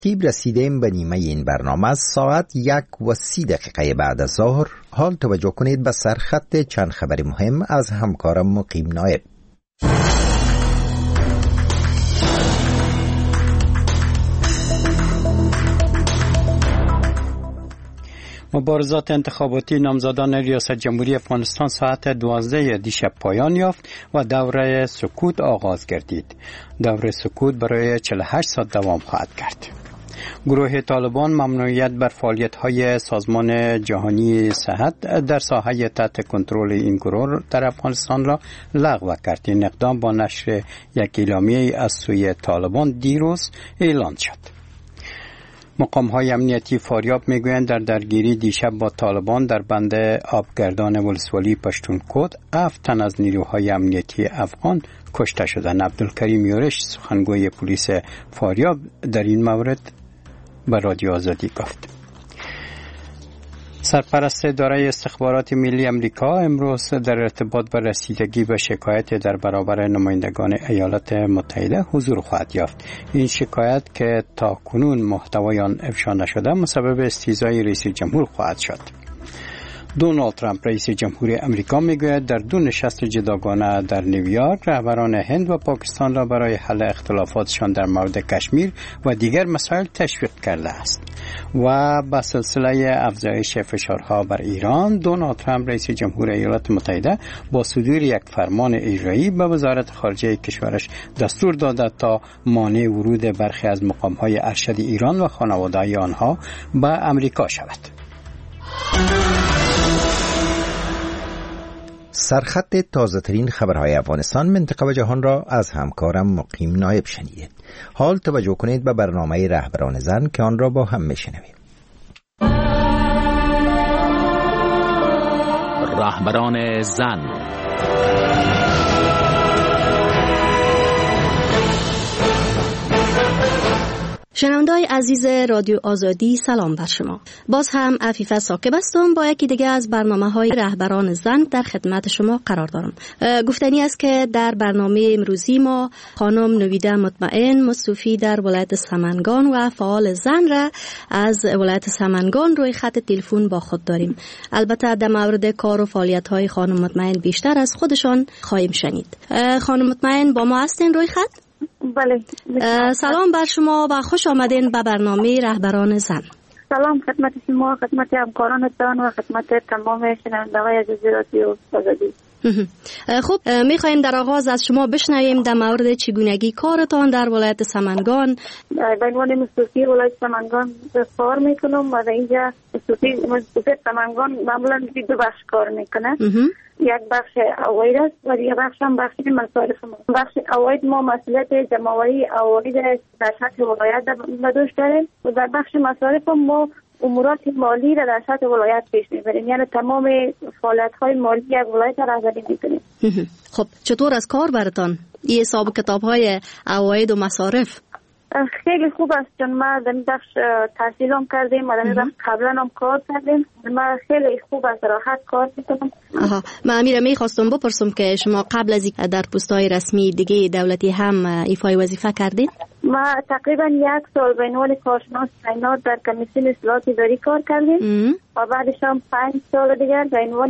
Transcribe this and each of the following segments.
تیب رسیدیم به نیمه این برنامه. از ساعت 1:30 بعد از ظهر. حال توجه کنید به سرخط چند خبر مهم از همکارم مقیم نایب. مبارزات انتخاباتی نامزدان ریاست جمهوری افغانستان ساعت 12 دیشب پایان یافت و دوره سکوت آغاز گردید. دوره سکوت برای 48 ساعت دوام خواهد کرد. گروه طالبان ممنوعیت بر فعالیت‌های سازمان جهانی صحت در ساحه تحت کنترل این گروه در افغانستان را لغو کرد. این اقدام با نشر یک اعلامیه از سوی طالبان دیروز اعلان شد. مقام‌های امنیتی فاریاب میگویند در درگیری دیشب با طالبان در بند آبگردان ولسوالی پشتونکوت 7 تن از نیروهای امنیتی افغان کشته شدند. عبدالکریم یورش سخنگوی پلیس فاریاب در این مورد به رادیو آزادی گفت. سرپرست اداره استخبارات ملی امریکا امروز در ارتباط با رسیدگی به شکایت در برابر نمایندگان ایالات متحده حضور خواهد یافت. این شکایت که تا کنون محتوای آن افشا نشده مسبب استیضای رئیس جمهور خواهد شد. دونالد ترامپ رئیس جمهوری امریکا میگوید در 2 نشست جداگانه در نیویورک رهبران هند و پاکستان را برای حل اختلافاتشان در مورد کشمیر و دیگر مسائل تشویق کرده است. و با سلسله افزایش فشارها بر ایران، دونالد ترامپ رئیس جمهوری ایالات متحده با صدور یک فرمان اجرایی به وزارت خارجه کشورش دستور داده تا مانع ورود برخی از مقام‌های ارشد ایران و خانواده‌های آنها به امریکا شود. سرخط تازه ترین خبرهای افغانستان، منطقه و جهان را از همکارم مقیم نایب شنیدید. حال توجه کنید به برنامه رهبران زن که آن را با هم میشنویم. رهبران زن. شنونده‌های عزیز رادیو آزادی، سلام بر شما. باز هم عفیفه ساکب هستم با یکی دیگه از برنامه‌های رهبران زن در خدمت شما قرار دارم. گفتنی است که در برنامه امروزی ما خانم نویده مطمئن مستوفی در ولایت سمنگان و فعال زن را از ولایت سمنگان روی خط تلفن با خود داریم. البته در مورد کار و فعالیت‌های خانم مطمئن بیشتر از خودشان خواهیم شنید. خانم مطمئن با ما هستین روی خط؟ بله. سلام بر شما و خوش آمدین به برنامه رهبران زن. سلام خدمت شما، خدمت همکارانتان و خدمت تمام شنونده‌های عزیز رادیو آزادی. خب میخوایم در آغاز از شما بشنویم در مورد چگونگی کارتان در ولایت سمنگان. به عنوان مستوفی ولایت سمنگان کار میکنم و در اینجا مستوفی سمنگان معمولا 2 بخش کار میکنه. یک بخش اواید است و یک بخش هم بخش مصارف. بخش اواید ما مسئولیت جمع‌آوری اواید در سطح ولایت به دوش داریم و در بخش مصارف ما امورات مالی را در سطح ولایت پیش میبریم، یعنی تمام فعالیت‌های مالی یک ولایت را رهبری میکنیم. خب چطور از کار براتان این حساب کتاب‌های اواید و مصارف؟ خیلی خوب است، چون ما در این بخش تحصیلام کردیم و در این بخش قبلا هم کار کردیم. ما خیلی خوب است، راحت کار میکنم. من امیره میخواستم بپرسم که شما قبل از در پست‌های رسمی دیگه دولتی هم ایفای وظیفه کردین؟ ما تقریبا 1 سال به عنوان کارشناس تعینات در کمیسیون اصلاحات اداری کار کردیم و بعدش هم 5 سال دیگر به عنوان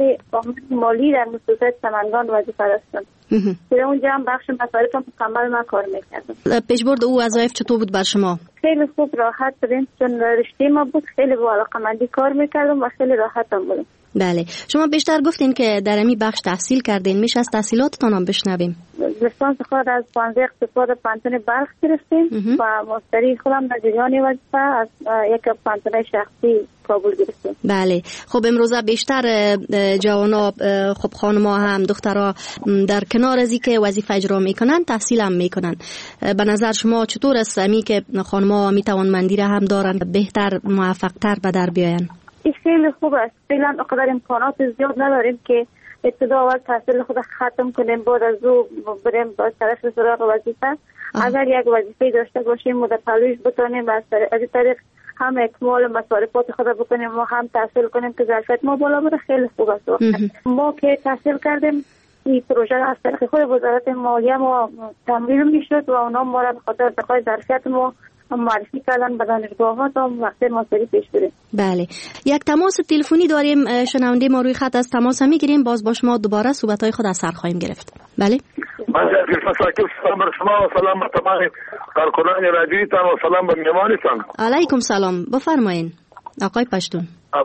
مالی در مؤسسه سمنگان وظیفه داشتم. در اونجا هم بخش مصارف مکمل ما کار میکردم. پیشبرد او وظایف چطور بود بر شما؟ خیلی خوب، راحت بودیم، چون رشته ما بود، خیلی با علاقه‌مندی کار میکردم و خیلی راحت هم بودم. بله، شما بیشتر گفتین که در امی بخش تحصیل کردین، میشه از تحصیلاتتان هم بشنویم؟ لیسانس خود از پانزه اقتصاد پانتون بلخ گرفتیم و ماستری خودم در جریان وظیفه از یک پانتون شخصی کابل گرفتیم. بله، خب امروزه بیشتر جوانا، خب خانم‌ها هم دخترها در کنار از اینکه وظیفه اجرا میکنن تحصیل هم میکنن. به نظر شما چطور است امی که خانم‌ها میتوانمندی را هم دارن بهتر موفق‌تر به در بیاین؟ این خیلی خوب است. فعلا اقدر امکانات زیاد نداریم که ابتدا اول تحصیل خود ختم کنیم، بعد از او بریم با طرف سراغ وظیفه. اگر یک وظیفه داشته باشیم و در پلویش بتونیم از این طریق هم اکمال مصارفات خود بکنیم و هم تحصیل کنیم که ظرفیت ما بالا بره، خیلی خوب است. ما که تحصیل کردیم این پروژه از طریق خود وزارت مالیه ما تمویل میشد و اونا ما را به خاطر ظرفیت ما معرفی کردن به دانشگاه ها تا وقت ماستری پیش بره. بله، یک تماس تلفنی داریم، شنونده ما روی خط از تماس میگیریم، باز با شما دوباره صحبت های خود از سر خواهیم گرفت. بله. من سلام بر شما و سلام به تمام کارکنان رادیویتان و سلام به مهمانتان. علیکم سلام، بفرمایین آقای پشتون.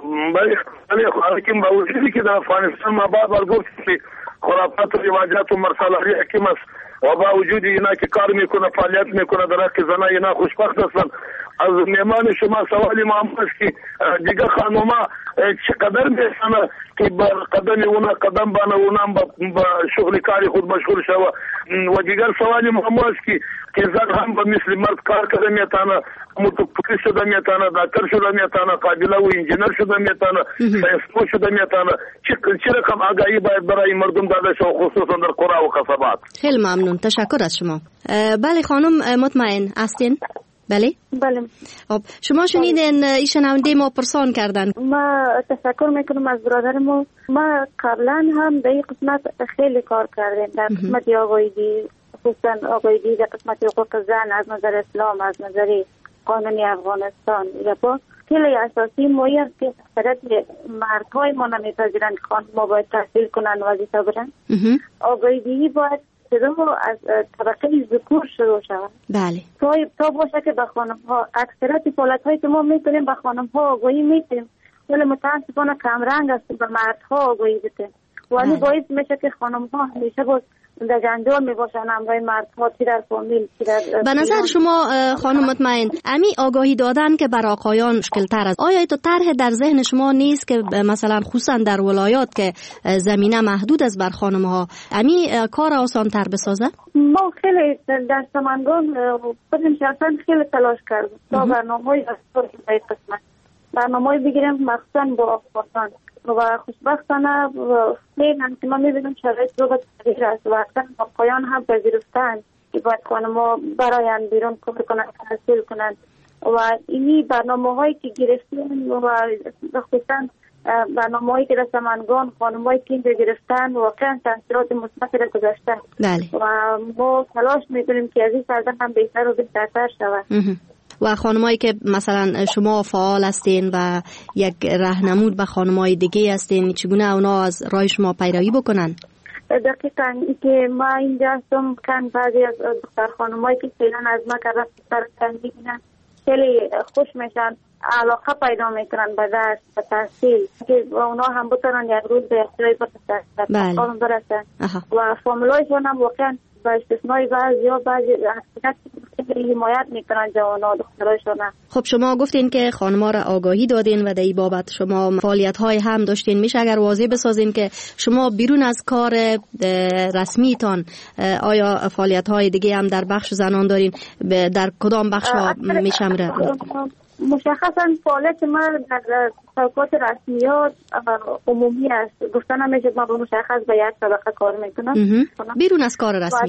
بله حکیم با وجودی که در افغانستان ما بعد گفت که خرافات و رواجات و مرسلاری حکیم است و با وجودی اینا که کار میکنه فعالیت میکنه در حق زنان اینا خوشبخت هستن. از مهمان شما سوالی ما است که دیگه خانوما چقدر میسنه که بر قدم اونا قدم بانه اونا با شغل کاری خود مشغول شوه و دیگر سوالی ما است که زن هم به مثل مرد کار کرده میتانه، متفکر شده میتانه، دکتر شده میتانه، قابله و انجینر شده میتانه، ساینسپو شده میتانه. چه رقم آگاهی باید برای مردم داده شو خصوصا در قرى و قصبات؟ خیلی ممنون، تشکر از شما. بله خانم مطمئن هستین؟ بله؟ بله. خب شما شنیدین این شنونده ما پرسان کردن. ما تشکر میکنم از برادرمو. ما قبلا هم در این قسمت خیلی کار کردیم، در قسمت آگاهی، خصوصا آگاهی در قسمت حقوق زن از نظر اسلام، از نظر قانون افغانستان. یا با خیلی اساسی مویی است که اکثریت مردهای ما نمیپذیرند که خانم‌ها باید تحصیل کنند و وظیفه برند. آگاهی باید شروع از طبقه ذکور شروع شود. بله. تا باشه که به خانم‌ها اکثریت فعالیت‌هایی که ما می‌کنیم به خانم‌ها آگاهی میدیم، ولی متأسفانه کمرنگ است به مردها آگاهی بده. ولی باعث میشه که خانم‌ها همیشه باز در جنجال میباشن همراه مردها، چی در فامیل چی در به نظر شما خانم مطمئن امی آگاهی دادن که بر آقایان مشکل‌تر است، آیا تو طرح در ذهن شما نیست که مثلا خصوصا در ولایات که زمینه محدود است بر خانم‌ها امی کار آسان‌تر بسازه؟ ما خیلی در سمنگان خودم شخصا خیلی تلاش کردیم تا برنامه‌های قسمت برنامه‌ای بگیریم مخصوصا با آقایان و خوشبختانه خیلی هم که ما می‌بینیم شرایط رو به تغییر است و اصلا آقایان هم پذیرفتن که باید خانم‌ها براین بیرون کار کنند، تحصیل کنند و اینی برنامه‌هایی که گرفتیم و خصوصا برنامه‌هایی که در سمنگان خانم‌های که اینجا گرفتن واقعا تاثیرات مثبتی را گذاشتن. بله. و ما تلاش می‌کنیم که از این سردن هم بهتر و بهتر شود. و خانمایی که مثلا شما فعال هستین و یک راهنمود به خانمای دیگه هستین، چگونه اونا از راه شما پیروی بکنن؟ دقیقاً که ما اینجا هستم کن بعضی از دختر خانمایی که فعلا از ما که رفتن میگیرن خیلی خوش میشن، علاقه پیدا میکنن به درس و تحصیل که اونا هم بتونن یک روز به اختیاری برسن برسن و فامیلایشون هم واقعا با استثنای بعضی حمایت میکنن جوانا و دخترایشون. خب شما گفتین که خانم‌ها را آگاهی دادین و در این بابت شما فعالیت‌های هم داشتین، میشه اگر واضح بسازین که شما بیرون از کار رسمیتان آیا فعالیت‌های دیگه هم در بخش زنان دارین؟ در کدام بخش ها میشمره؟ مشخصا فعالیت ما در طبقات رسمیات عمومی است، گفتن نمیشه ما به مشخص به یک طبقه کار میکنم. بیرون از کار رسمی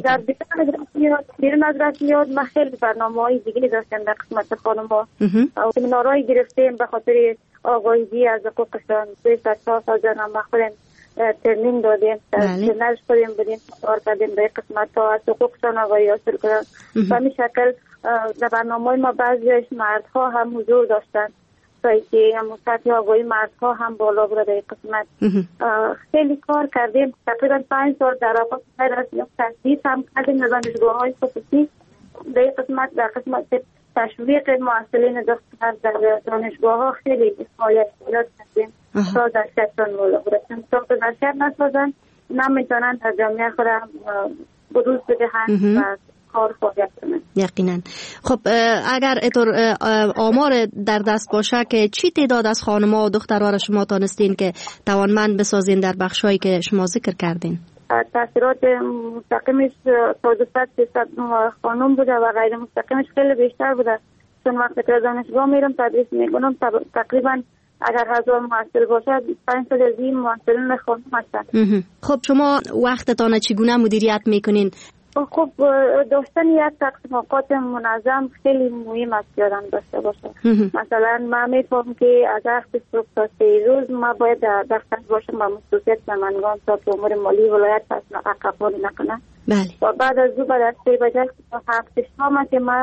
بیرون از رسمیات ما خیلی برنامه‌های دیگه داشتیم در قسمت خانم‌ها. سمینارهای گرفتیم به خاطر آگاهی از حقوقشان. 3 سال جنم خودم ترنینگ دادیم، ترنینگ شدیم بدیم کار کردیم به قسمت ها از حقوقشان آگاهی حاصل کنند. به این شکل در برنامه ما بعضیش مردها هم حضور داشتن تا اینکه هم سطح آگاهی مردها هم بالا بره. در قسمت خیلی کار کردیم، تقریبا 5 سال در آفاق رسمی تحصیل هم کردیم در دانشگاه‌های خصوصی. در قسمت تشویق معلولین دختر در دانشگاه‌ها خیلی فعالیت کردیم تا در شهرشان بالا برسن، تا که در شهر نسازن نمیتونن در جامعه خود بروز بدهند و کار فعالیت کنند. یقینا. خب اگر اینطور آمار در دست باشه که چی تعداد از خانم‌ها و دخترها را شما تانستین که توانمند بسازین در بخشایی که شما ذکر کردین؟ تاثیرات مستقیمش تا 200 خانم بوده و غیر مستقیمش خیلی بیشتر بوده، چون وقتی که دانشگاه میرم تدریس میکنم تقریبا اگر 1000 محصل باشه 500 از این محصلین خانم هستن. خب شما وقتتان چگونه مدیریت میکنین؟ خب داشتن یک تقسیم اوقات منظم خیلی مهم است که آدم داشته باشه. مثلا من میفهمم که از وقت صبح تا 3 روز ما باید در دفتر باشم و مسئولیت سمنگان تا که امور مالی ولایت عقب نکنه. بله. و بعد از او بعد از 3 بجه تا 7 شام که ما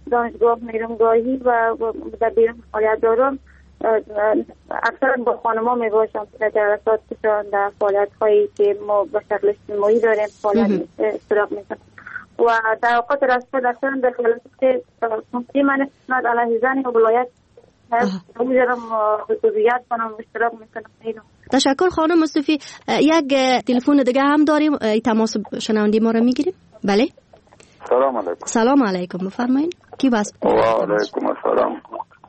دانشگاه میرم گاهی و در بیرون فعالیت دارم. اکثرا با خانم‌ها میباشم در جلساتشان، در فعالیت‌هایی که ما به شکل اجتماعی داریم فعالیت اشتراک میکنم و در اوقات رسمی اکثرا در جلسات کنفرانسی من علیه زن و ولایت میذارم حضوریت کنم اشتراک میکنم. تشکر خانم مصطفی. یک تلفن دیگه هم داریم، تماس شنونده ما رو میگیریم. بله سلام علیکم. سلام علیکم، بفرمایید. کی باست؟ و علیکم السلام.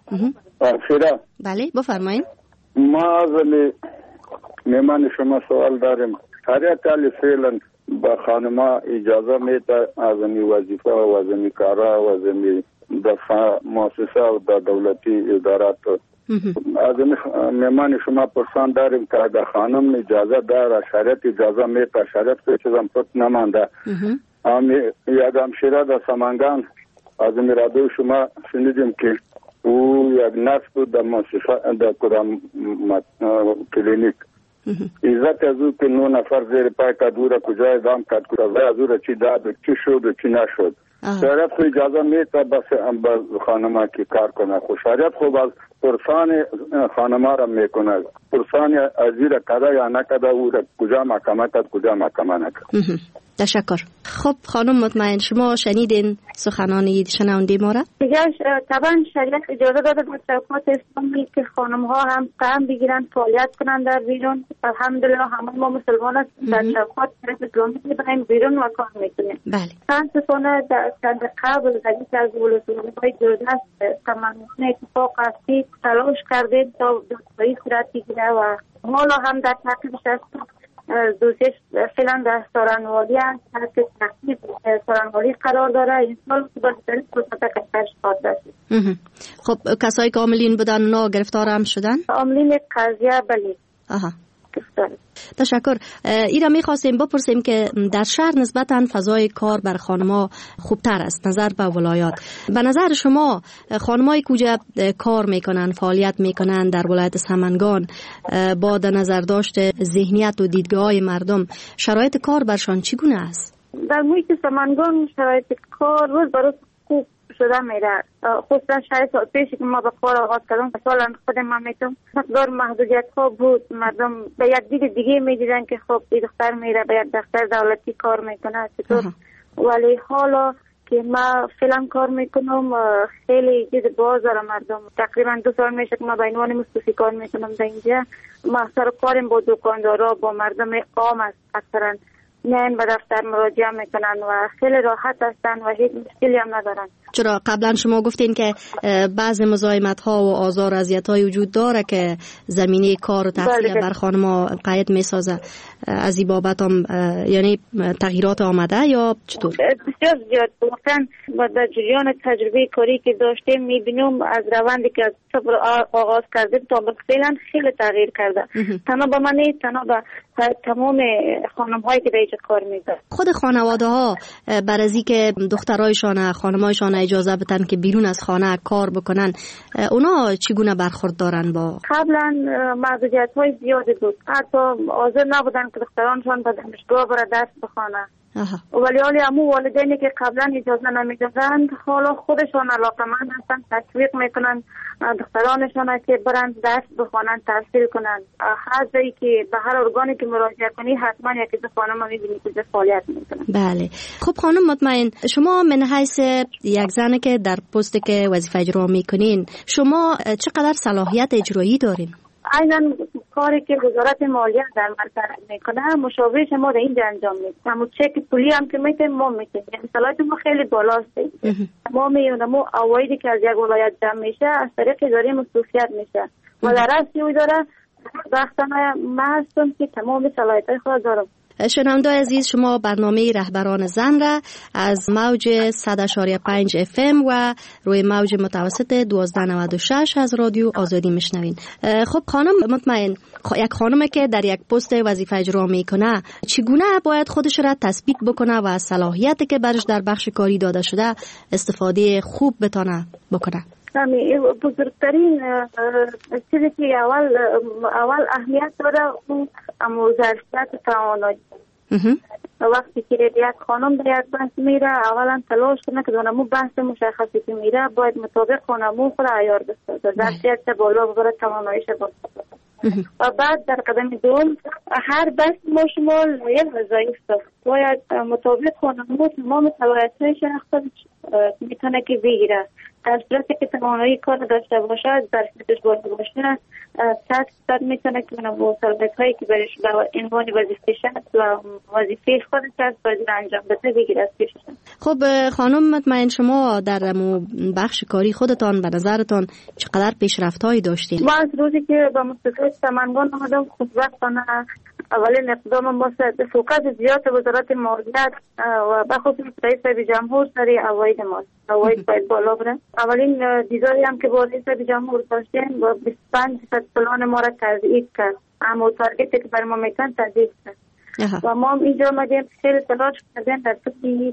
فرا بله بفرمایید. ما از میمان شما سوال داریم. شریعت علی فعلا با خانما اجازه میده از این وظیفه و از این کارا و از این دفاع مؤسسه و دولتی ادارات از میمان شما پرسان داریم که اگر خانم اجازه داره شریعت اجازه میده، شریعت که چیزم پت نمانده. یک همشیره در سمنگان از این رادیو شما شنیدیم که او یک نفس بود در مؤسسه در کدام کلینیک عزت از او که 9 نفر زیر پای کد او را کجا ادام کد کجا از او را چی داد و چی شد و چی نشد. شریعت خو اجازه میده بس خانما که کار کنه. خو شریعت خو باز پرسان خانما را میکنه، پرسان ازیر کده یا نکده او را کجا محکمه کد کجا محکمه نکد. تشکر. خب خانم مطمئن شما شنیدین سخنان شنونده ما را؟ دیگه طبعا شریعت اجازه داده در چوکات اسلامی که خانم ها هم سهم بگیرن فعالیت کنن در بیرون. الحمدلله همه ما مسلمان هستیم در چوکات اسلامی میبریم بیرون و کار میکنیم. بله. متاسفانه در چند قبل حدیث از ولسوالی جزء تمامی اتفاق هستی تلاش کردیم تا به صورت بگیره و حالا هم در تعقیبش هستیم. دوستش فعلا در سارنوالی هست که تحقیق سارنوالی قرار داره. این سال که باید فرصت کشترش خواهد رسید. خب کسایی که عاملین بودن اونا گرفتار هم شدن؟ عاملین قضیه بله. تشکر. ایرا میخواستیم بپرسیم که در شهر نسبتاً فضای کار بر خانم‌ها خوبتر است نظر به ولایات. به نظر شما خانم‌های کجا کار میکنن، فعالیت میکنن در ولایت سمنگان با در نظر داشت ذهنیت و دیدگاه مردم شرایط کار برشان چگونه است؟ در محیط سمنگان شرایط کار روز به روز خوب شده میره. خصوصا 6 سال پیش که ما به کار آغاز کردم سال خودم من میتونم مقدار محدودیت ها بود. مردم به یک دید دیگه میدیدن که خب این دختر میره به یک دفتر دولتی کار میکنه چطور. ولی حالا که ما فعلا کار میکنم خیلی دید باز داره مردم. تقریبا 2 سال میشه که ما به عنوان مصطفی کار میکنم در اینجا. ما اکثر کاریم با دکاندارا با مردم عام است. اکثرا نه به دفتر مراجعه میکنن و خیلی راحت هستن و هیچ مشکلی هم ندارن. چرا قبلا شما گفتین که بعض مزاحمت ها و آزار و اذیت های وجود داره که زمینه کار و تحصیل بر خانم‌ها قید میسازه. از این بابت هم یعنی تغییرات آمده یا چطور؟ بسیار زیاد. واقعا در جریان تجربه کاری که داشتیم میبینیم از روندی که از صبر آغاز کردیم تا فعلا خیلی تغییر کرده. تنها به من نیست، تنها به تمام خانم هایی که در اینجا کار میکنن. خود خانواده ها بر از اینکه دخترایشان خانمایشان اجازه بدن که بیرون از خانه کار بکنن اونا چگونه برخورد دارن؟ با قبلا محدودیت های زیادی بود. حتی حاضر نبودن که دخترانشان به دانشگاه بره درس بخونه. ولی همون والدینی که قبلا اجازه نمیدادند حالا خودشان علاقمند هستن، تشویق میکنن دخترانشان که برن درس بخونن، تحصیل کنن. هر جایی که به هر ارگانی که مراجعه کنی حتما یکی دو خانم میبینی که فعالیت میکنن. بله. خب خانم مطمئن شما من حیث یک زنه که در پستی که وظیفه اجرا میکنین شما چقدر صلاحیت اجرایی دارین؟ عیناً کاری که وزارت مالیه در مرکز میکنه مشاورش ما در اینجا انجام میدیم. همون چک پولی هم که میتیم ما میتیم. یعنی صلاحیت ما خیلی بالاست. ما میونم ما اوایدی که از یک ولایت جمع میشه از طریق اداره مصروفیت میشه و در اصلی او داره وقتانه من هستم که تمام صلاحیت خود دارم. شنونده عزیز شما برنامه رهبران زن را از موج 100.5 FM و روی موج متوسط 1296 از رادیو آزادی میشنوین. خب خانم مطمئن یک خانمی که در یک پست وظیفه اجرا میکنه چگونه باید خودش را تثبیت بکنه و از صلاحیتی که برش در بخش کاری داده شده استفاده خوب بتونه بکنه؟ بزرگترین چیزی که اول اهمیت داره اون ظرفیت توانایی. وقتی که یک خانم در یک بحث میره اولا تلاش کنه که دونمو بحث مشخصی که میره باید مطابق خانمو خود عیار بسازه در شرط بالا ببره تواناییش باشه و بعد در قدم دوم هر بحث مشمول یک وظایف داشت باید مطابق خانمو تمام صلاحیت‌های شخص میتونه که بگیره در صورتی که توانایی کار داشته باشه در صورتش بالا باشه 100% میتونه که با صلاحیت‌هایی که برش به عنوان وظیفه شخص و وظیفه خودش است باید انجام بده بگیره از پیشش. خب خانم مطمئن شما در بخش کاری خودتان به نظرتان چقدر پیشرفت‌هایی داشتین؟ ما از روزی که به مستشفیات سمنگان آمدم خوشبختانه اولین اقدام ما فوکس زیاد وزارت مالیات و بخصوص رئیس جمهور سری عواید ما عواید باید بالا بره. اولین دیداری هم که با رئیس جمهور داشتیم و 25% پلان ما را تضعیف کرد اما تارگتی که بر ما میتن تضعیف کرد و ما اینجا آمدیم خیلی تلاش کردیم در طول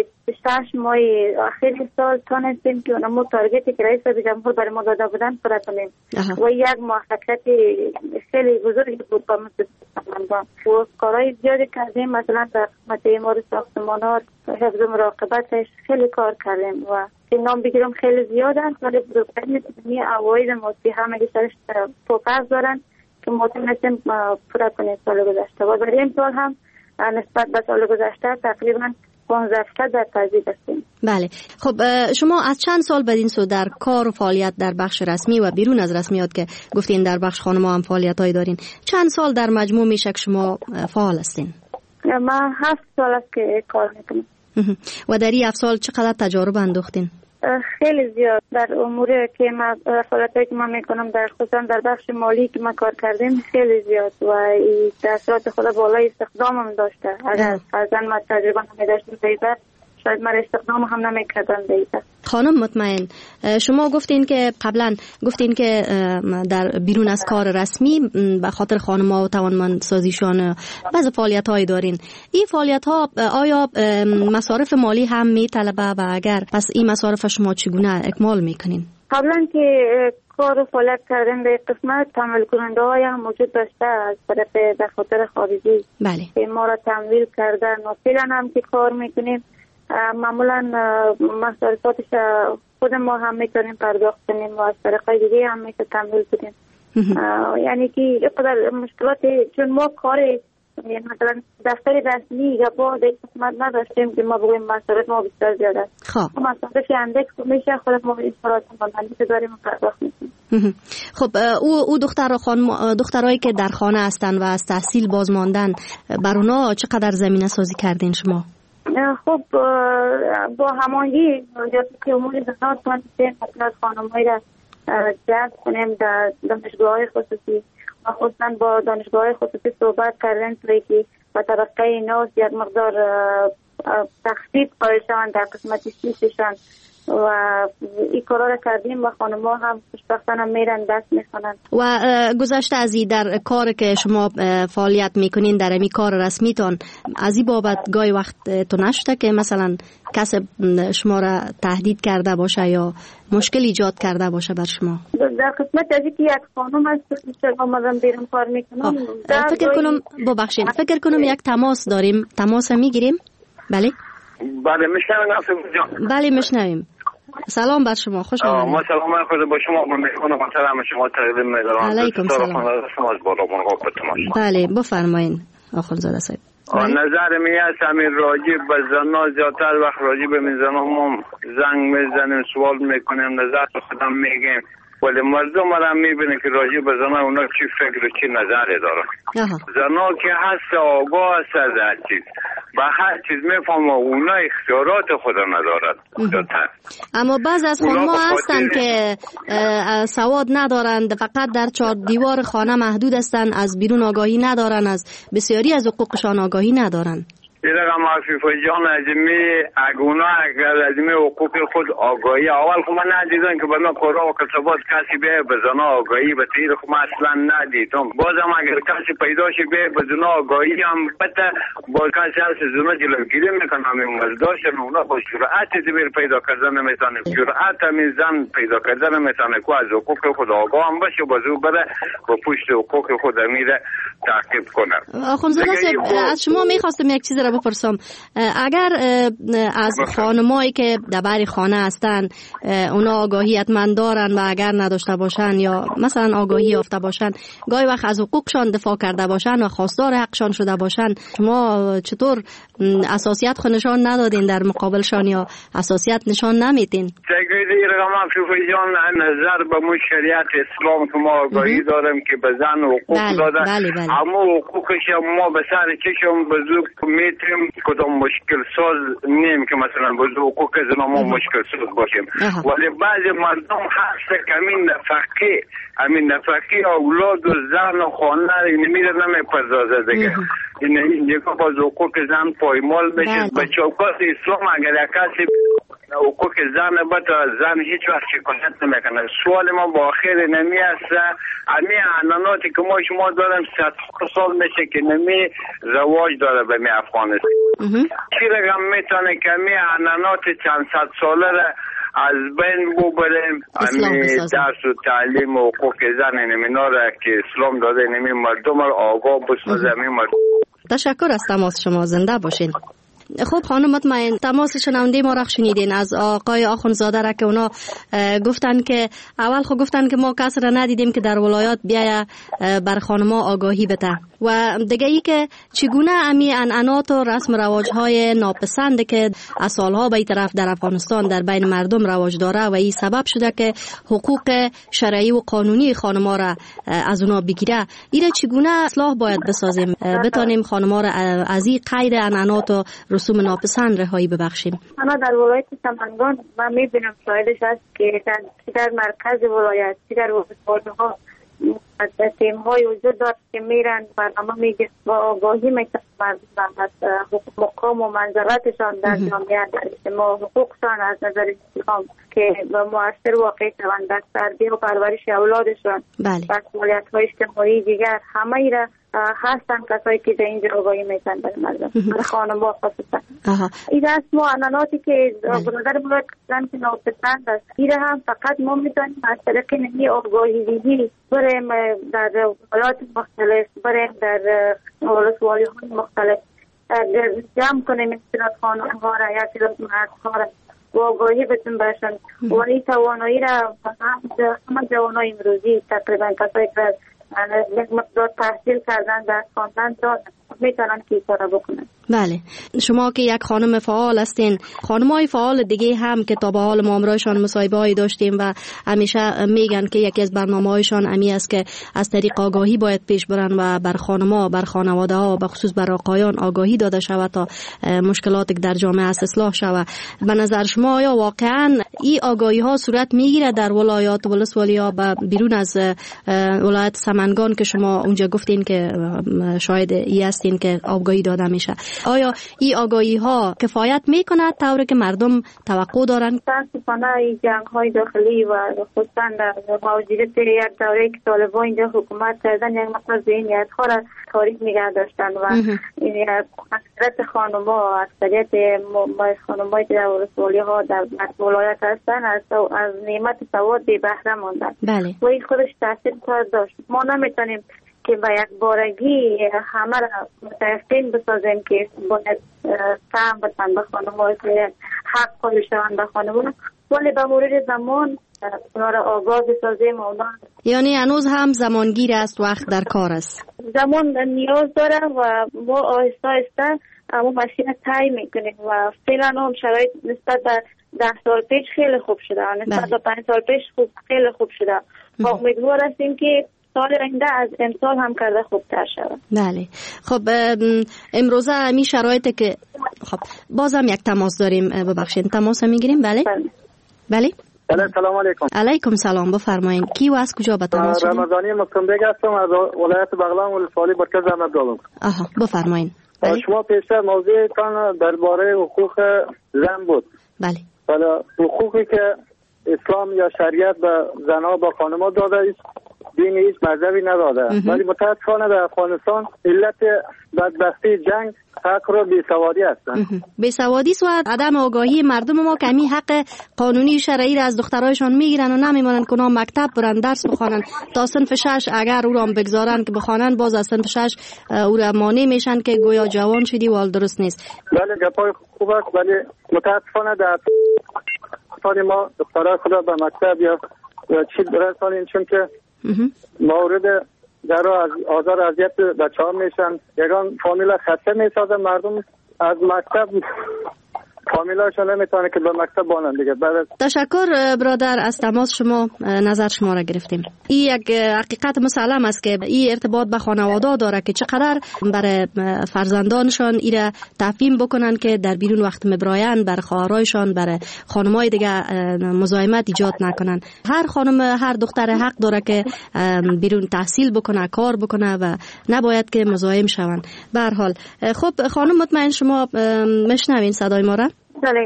6 ماه آخر سال تونستیم که اونمو تارگتی که رئیس جمهور برای ما داده بودن پورا کنیم و یک موفقیت خیلی بزرگی بود با مستشفیات و کارهای زیادی کردیم مثلا در خدمت امور ساختمانات حفظ مراقبتش خیلی کار کردیم و که نام بگیرم خیلی زیاد است ولی بزرگترین عواید مالی همه سرش فوکس دارن که ما تونستیم پورا کنیم سال گذشته و برای این سال هم نسبت به سال گذشته تقریبا 15% در تضعیف هستیم. بله. خب شما از چند سال بدین سو در کار و فعالیت در بخش رسمی و بیرون از رسمیات که گفتین در بخش خانم‌ها هم فعالیت‌هایی دارین چند سال در مجموع میشه که شما فعال هستین؟ من 7 سال است که کار میکنم. و در این 7 سال چقدر تجارب انداختین؟ خیلی زیاد در امور که من فعالیتایی که من میکنم در خصوصا در بخش مالی که من کار کردیم خیلی زیاد و این تاثیرات خود بالای استخدام هم داشته. اگر فرضاً ما تجربه نمی‌داشتیم دیگر شاید من استخدام هم نمی‌کردم دیگر. خانم مطمئن شما گفتین که قبلا گفتین که در بیرون از کار رسمی به خاطر خانم‌ها و توانمندسازیشان بعضی فعالیت‌هایی دارین. این فعالیت‌ها آیا مصارف مالی هم میطلبه و اگر پس این مصارف شما چگونه اکمال میکنین؟ قبلا که کار و فعالیت کردن به قسمت تمویل کننده های هم موجود داشته از طرف دفاتر خارجی که ما را تمویل کردن و فعلا هم که کار میکنیم معمولا مصارفاتش خود ما هم میتونیم پرداخت کنیم و از طریقای دیگه هم میتونیم تمویل کنیم یعنی که یقدر مشکلات چون ما کار مثلا دفتر رسمی یا با قسمت نداشتیم که ما بگویم مصارف ما بسیار زیاد است خب مصارف اندک میشه خود ما اصرارات مالی که داریم پرداخت میکنیم. خب او دخترایی که در خانه هستن و از تحصیل باز ماندن بر اونا چقدر زمینه سازی کردین شما؟ خب با هماهنگی ریاست امور زنان تونستیم مثلا خانم‌هایی را جذب کنیم در دانشگاه‌های خصوصی و خصوصا با دانشگاه‌های خصوصی صحبت کردن که با طبقه ناس یک مقدار تخفیف قائل شوند در قسمت فیسشان و این کارا را کردیم و خانم‌ها هم خوشبختانه میرن دست میخونن. و گذشته از این در کار که شما فعالیت میکنین در این کار رسمیتان از این بابت گاهی وقت تو نشده که مثلا کس شما را تهدید کرده باشه یا مشکل ایجاد کرده باشه بر شما؟ در قسمت از اینکه یک خانم هست که آمدم بیرون کار میکنم فکر کنم یک تماس داریم. تماس میگیریم؟ بله میشنویم. بله میشنویم. سلام بر شما، خوش آمدید. ما سلام خود با شما میکنم محترم شما تقدیم می‌دارم. علیکم سلام. بله بفرمایید آخونزاده صاحب. نظر می است همین راجع به زنان زیادتر وقت راجع به من زنان ما زنگ میزنیم سوال میکنیم نظر خودم میگیم ولی مردم هم میبینه که راجع به زنان اونا چی فکر و چی نظری دارن. زنان که هست آگاه هست از هر چیز به هر چیز میفهمه اونا اختیارات خود ندارد. اما بعض از خانم‌ها هستن که سواد ندارند فقط در 4 دیوار خانه محدود هستن از بیرون آگاهی ندارن از بسیاری از حقوقشان آگاهی ندارن. این رقم عفیف جان ازمی اگونا اگر ازمی حقوق خود آگاهی اول خب من ندیدم که بنا کارا و کسبات کسی به بزنا آگاهی به تیر خب اصلا ندیدم. بازم اگر کسی پیدا شه به بزنا آگاهی هم بته با کسی هست زنا جلوگیری میکنه همین مزداشن اونا با جرأت دبیر پیدا کردن میتونه جرأت همین زن پیدا کردن میتونه که از حقوق خود آگاه هم باشه بازو بره با پشت حقوق خود میره تعقیب کنه. آخوندزاده صاحب از شما میخواستم یک چیز را بپرسم. اگر از خانمایی که در خانه هستن اونا آگاهی حتما دارن و اگر نداشته باشن یا مثلا آگاهی یافته باشن گاهی وقت از حقوقشان دفاع کرده باشن و خواستار حقشان شده باشن شما چطور اساسیت خود نشان ندادین در مقابلشان یا اساسیت نشان نمیدین؟ تقریبی رقم فیفی جان نظر به مو شریعت اسلام که ما آگاهی داریم که به زن حقوق داده اما حقوقش ما به سر چشم بزرگ میتیم کدام مشکل ساز نیم که مثلا بزرگ حقوق زن ما مشکل ساز باشیم ولی بعضی مردم هست که همین نفقی اولاد و زن و خانه نمیره نمیپردازه دیگه این دیگه باز حقوق زن پایمال بشه به چوکات اسلام اگر کسی حقوق زن بتا زن هیچ وقت شکایت نمیکنه. سوال ما با آخر نمی است امی عناناتی که ما شما دارم 100 سال میشه که نمی رواج داره به می افغانستان چی رقم میتونه که امی عنانات چند صد ساله را از بین ببریم امی درس و تعلیم و حقوق زن نمینا را که اسلام داده نمی مردم را آگاه بسازه امی مردم. تشکر از تماس شما، زنده باشین. خب خانم مطمئن تماس شنونده ما را شنیدین از آقای آخوندزاده را که اونا گفتن که اول خب گفتن که ما کس را ندیدیم که در ولایات بیاید بر خانما آگاهی بده و دیگه ای که چگونه امی عنعنات و رسم رواج های ناپسند که از سالها به این طرف در افغانستان در بین مردم رواج داره و این سبب شده که حقوق شرعی و قانونی خانما را از اونا بگیره ایره چگونه اصلاح باید بسازیم بتانیم خانما را از این قید عنعنات و رسوم ناپسند رهایی ببخشیم. اما در ولایت سمنگان من میبینم شاهدش هست که در مرکز ولایت در ولایت‌ها تیم‌های وجود دارد که میرن برنامه میگه با آگاهی میتونن از مقام و منزلتشان در جامعه در اجتماع حقوقشان از نظر اسلام که مؤثر واقع شوند در تربیت و پرورش اولادشان و مسئولیت‌های اجتماعی دیگر همه ای را هستن کسایی که در اینجا آگاهی میتن برای مردم خانم‌ها خصوصا. این است ما عنعناتی که برادر باید کردن که ناپسند است این هم فقط ما میتونیم از طریق نمی آگاهی دیگی بریم در ولایات مختلف بریم در ولسوالی‌های مختلف جمع کنیم اصطلاح خانم‌ها را یا اصطلاح مردها را و آگاهی بتون برشن و این توانایی را همه جوانای امروزی تقریبا کسایی که یک مقدار تحصیل کردن در خواندن دارن میتونن که کارا بکنن. بله شما که یک خانم فعال هستین خانمای فعال دیگه هم که تا به حال ما امرایشان مصاحبه هایی داشتیم و همیشه میگن که یکی از برنامه هایشان امی است که از طریق آگاهی باید پیش برن و بر خانم‌ها بر خانواده ها و به خصوص بر آقایان آگاهی داده شود تا مشکلاتی که در جامعه است اصلاح شود. به نظر شما آیا واقعا این آگاهی ها صورت میگیره در ولایات ولسوالی ها و بیرون از ولایت سمنگان که شما اونجا گفتین که شاید ای هستین که آگاهی داده میشه آیا این آگاهی ها کفایت میکنه طوری که مردم توقع دارن؟ متاسفانه این جنگ های داخلی و خصوصا موجودیت یک دوره که طالبان اینجا حکومت کردن یک مقدار ذهنیت ها را تاریک نگه داشتن و اکثریت خانم‌ها اکثریت خانم‌هایی که در ولسوالی ها در ولایت هستن از نعمت سواد بی بهره ماندن و این خودش تاثیر داشت. ما نمیتونیم که با یک بارگی همه را متیقن بسازیم که باید سهم بتن به خانم‌ها که حق قائل شوند به خانم‌ها ولی به مرور زمان اونا را آگاه بسازیم اونا یعنی هنوز هم زمانگیر است وقت در کار است زمان نیاز داره و ما آهسته آهسته اما مسیر طی میکنیم و فعلا هم شرایط نسبت به 10 سال پیش خیلی خوب شده نسبت به 5 سال پیش خیلی خوب شده و امیدوار هستیم که سال آینده از امسال هم کرده خوبتر شود. بله خب امروزه همین شرایطی که خب بازم یک تماس داریم ببخشید تماس میگیریم بله بله سلام علیکم. علیکم سلام بفرمایید کی و از کجا به تماس شدید؟ رمضانی مکتوم بیگ هستم از ولایت بغلان ولسوالی مرکز احمد دالم. بفرمایید. شما پیشتر موضوعتان درباره حقوق زن بود. بله. حالا حقوقی که اسلام یا شریعت به زنها با خانم‌ها داده است، دین هیچ مذهبی نداده. ولی متاسفانه در افغانستان علت بدبختی جنگ فقر و بیسوادی هستند. بیسوادی و عدم آگاهی مردم ما که همین حق قانونی شرعی را از دخترایشان میگیرن و نمیمانن که مکتب برن درس بخوانن تا صنف 6. اگر او را بگذارن که بخوانن باز از صنف 6 او را مانع میشن که گویا جوان شدی و حال درست نیست. بله گپای خوب است، ولی متاسفانه در ما دخترای خود به مکتب یا چی برسانیم، چون که مورد در آزار اذیت بچه‌ها میشن. یگان فامیلا خسته میسازن مردم از مکتب، فامیلاشون نمیتونه که به مکتب بانن دیگه. تشکر برادر از تماس شما، نظر شما را گرفتیم. این یک حقیقت مسلم است که این ارتباط به خانواده داره که چقدر برای فرزندانشان ایره تفهیم بکنن که در بیرون وقت مبراین بر خواهرایشان بر خانمای دیگه مزاحمت ایجاد نکنن. هر خانم هر دختر حق داره که بیرون تحصیل بکنه، کار بکنه و نباید که مزاحم شون. به هر حال خب خانم مطمئن شما میشنوین صدای ما را؟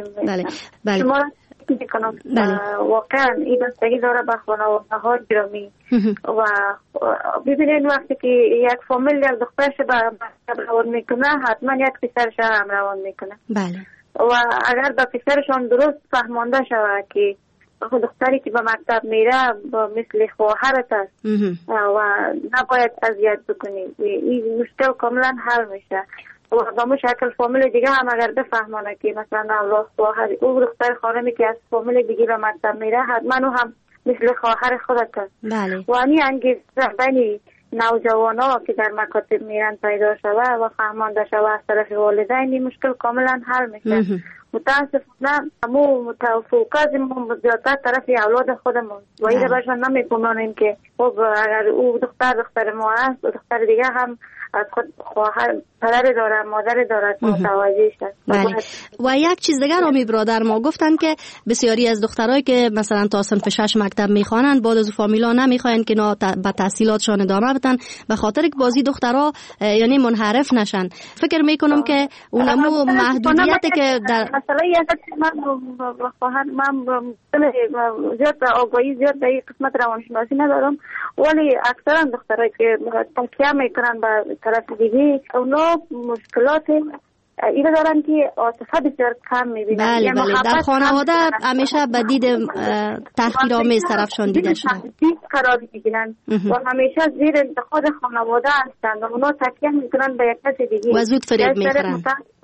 بله. شما را میکنم. واقعا این بستگی داره به خانواده ها گرامی و ببینید وقتی که یک فامیل یک دخترش به مکتب روان میکنه حتما یک پسرش هم روان میکنه. بله. و اگر به پسرشان درست فهمانده شود که دختری که به مکتب میره مثل خواهرت است و نباید اذیت بکنی، این مشکل کاملا حل میشه. و با مشکل فامیل دیگه هم اگر بفهمانه که مثلا اولاد خواهر او دختر خانمی که از فامیل دیگه به مکتب میره حتما او هم مثل خواهر خودت است. بله. و این انگیزه بین نوجوانان که در مکاتب میرن پیدا شوه و فهمانده شوه از طرف والدین، این مشکل کاملا حل میشه. متاسفانه ما فوکس ما زیادتر طرف اولاد خودمون و این رو بهشان نمی‌پمانیم که خب اگر او دختر ما است و دختر دیگه هم از خود خواهر پدر داره مادر داره متوجه شد. بله. و یک چیز دیگر هم برادر ما گفتن که بسیاری از دخترایی که مثلا تا صنف 6 مکتب میخوانن بعد از فامیلا نمیخواین که به تحصیلاتشان ادامه بدن به خاطر که بازی دخترها یعنی منحرف نشن. فکر میکنم که اونمو محدودیتی که در مثلا من خواهر من زیاد آگاهی زیاد در این قسمت روانشناسی ندارم، ولی اکثرا دخترایی که تکیه میکنن به طرف دیگه اونا مشکلات اینا دارن که عاطفه بسیار کم میبینن. بله بله. در خانواده همیشه به دید تحقیرآمیز طرفشان دیده شده قرار میگیرن و همیشه زیر انتقاد خانواده هستند و اونا تکیه میکنن به یک کس دیگه و زود فریب میخورن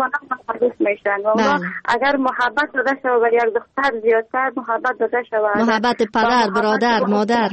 و اونا اگر محبت داده شود برای یک دختر زیادتر محبت داده شود، محبت پدر برادر مادر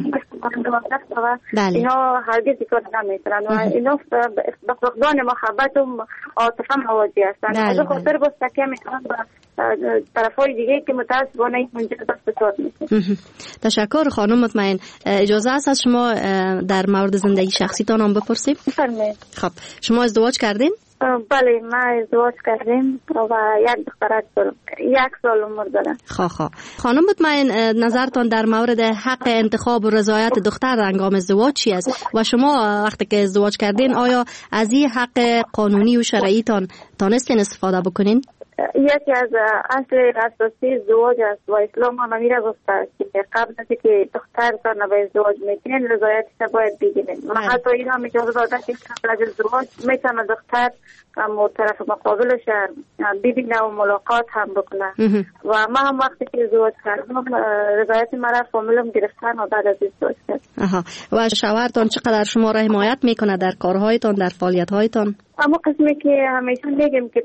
بله. اینا هرگز کار نمیکنن و اینا به فقدان محبت و عاطفه مواجه هستند. از خاطر باز تکیه میکنن به طرفای دیگه که متاسفانه منجر به فساد میشه. تشکر خانم مطمئن. اجازه است از شما در مورد زندگی شخصیتان هم بپرسیم؟ بفرمایید. خب شما ازدواج کردین؟ بله ما ازدواج کردیم و یک دخترک دارم، 1 سال عمر دارم. خانم مطمئن نظرتان در مورد حق انتخاب و رضایت دختر هنگام ازدواج چی است و شما وقتی که ازدواج کردین آیا از این حق قانونی و شرعیتان تانستین استفاده بکنین؟ یکی از اصل اساسی ازدواج است و اسلام هم میره گفته است که قبل از که دختر تان به ازدواج میکنین رضایتش باید بگیرین و حتی این هم اجازه داده که قبل از ازدواج میتونه دختر طرف مقابلش ببینه و ملاقات هم بکنه و ما هم وقتی که ازدواج کردم رضایت مرا فامیلم گرفتن و بعد از ازدواج کردم. و شوهرتان چقدر شما را حمایت میکنه در کارهایتان در فعالیت‌هایتان؟ اما قسمی که همیشه میگم که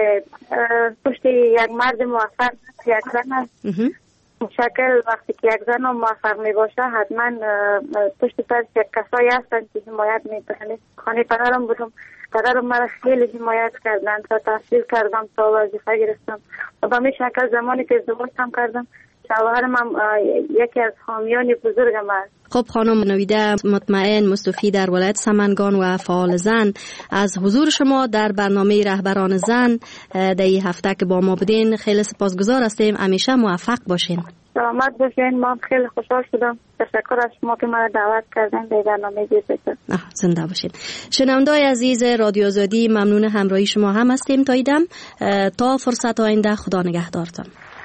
پشت یک مرد موفق یک زن است. مشکل وقتی که یک زن موفق می باشه حتما پشت سرش یک کسایی هستن که حمایت میکنن. خانه پدرم بودم، پدرم مرا خیلی حمایت کردن تا تحصیل کردم تا وظیفه گرفتم و به همین شکل زمانی که ازدواج هم کردم شوهرم هم یکی از حامیان بزرگم است. خب خانم نویده مطمئن مصطفی در ولایت سمنگان و فعال زن از حضور شما در برنامه رهبران زن در این هفته که با ما بودین خیلی سپاسگزار هستیم. همیشه موفق باشین. سلامت باشین. ما خیلی خوشحال شدم. تشکر از شما که من دعوت کردن به برنامه دیگه. زنده باشین. شنونده‌های عزیز رادیو آزادی، ممنون همراهی شما هم هستیم تا ایدم. تا فرصت آینده، خدا نگهدارتان.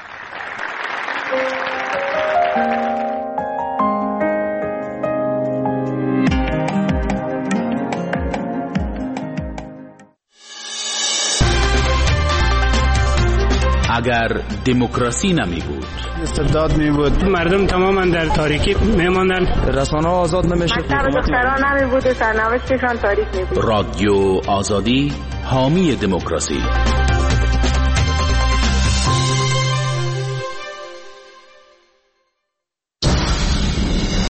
اگر دموکراسی نمی بود، استبداد می بود، مردم تماما در تاریکی می ماندن، رسانه ها آزاد نمیشه، مکتب دختران نمی بود و سرنوشتشان تاریک می بود. رادیو آزادی حامی دموکراسی.